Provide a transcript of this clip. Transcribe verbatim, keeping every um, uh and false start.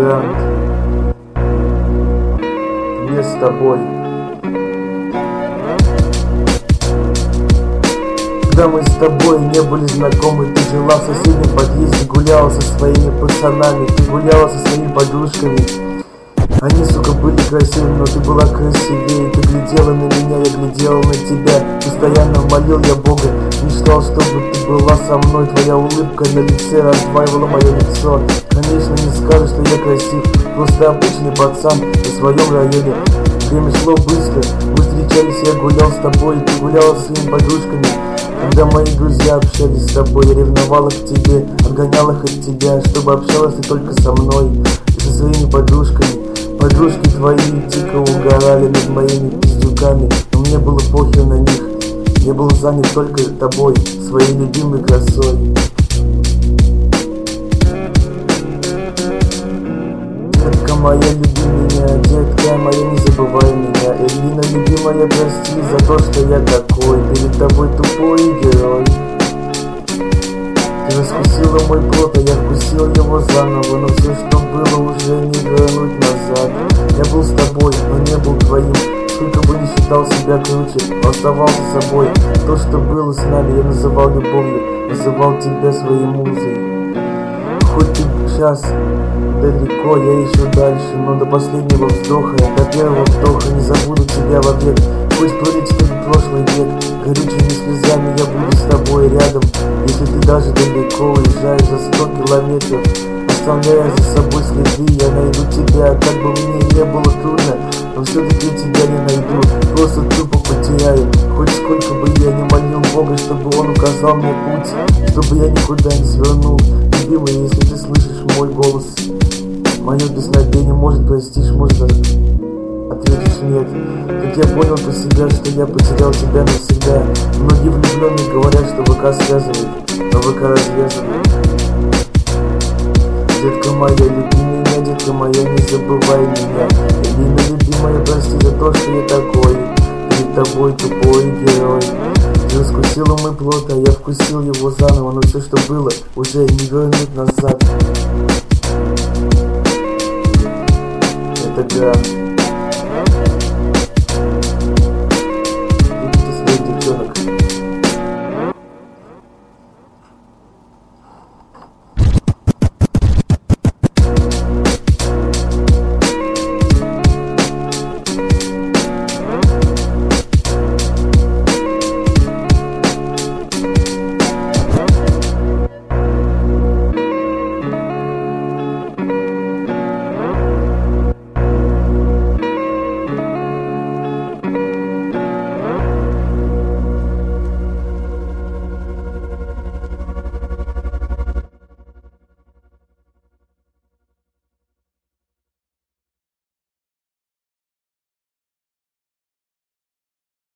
Грант. Не с тобой. Когда мы с тобой не были знакомы, ты жила в соседнем подъезде, гуляла со своими пацанами, ты гуляла со своими подружками. Они, сука, были красивыми, но ты была красивее. Ты глядела на меня, я глядела на тебя. Постоянно молил я Бога, мечтал, чтобы ты была со мной. Твоя улыбка на лице раздваивала мое лицо. Конечно, не скажешь, что я красив, просто обычный пацан в своем районе. Время шло быстро, мы встречались, я гулял с тобой, ты гуляла с своими подружками. Когда мои друзья общались с тобой, я ревновал их к тебе, отгонял их от тебя, чтобы общалась ты только со мной и со своими подружками. Подружки твои дико угорали над моими пиздюками, но мне было похер на них. Я был занят только тобой, своей любимой красой. Детка моя, люби меня, детка моя, не забывай меня. Элина, любимая, прости за то, что я такой, перед тобой тупой герой. Ты раскусила мой плод, а я вкусил его заново, но все, что было, уже не вернуть назад. Я был с тобой, но не был твоим. Сколько бы не считал себя круче, но оставался собой. То, что было с нами, я называл любовью, называл тебя своей музой. Хоть ты сейчас далеко, я еще дальше, но до последнего вздоха, до первого вдоха не забуду тебя вовек. Пусть пролетит этот прошлый век, горючими слезами я буду с тобой рядом. Если ты даже далеко уезжаешь за сто километров, оставляя за собой следы, я найду тебя. Как бы мне не было трудно, но все-таки тебя не найду, просто тупо потеряю. Хоть сколько бы я не молил Бога, чтобы он указал мне путь, чтобы я никуда не свернул. Любимый, если ты слышишь мой голос, мое песнопение, может простишь, может ответишь нет. Как я понял про себя, что я потерял тебя навсегда. Многие влюбленные говорят, что ВК связывает, но ВК развязывает. Детка моя, люби меня, детка моя, не забывай меня. Элина, любимая, прости за то, что я такой, перед тобой тупой герой. Ты раскусила мой плод, а я вкусил его заново, но все, что было, уже не вернуть назад. Это Грант.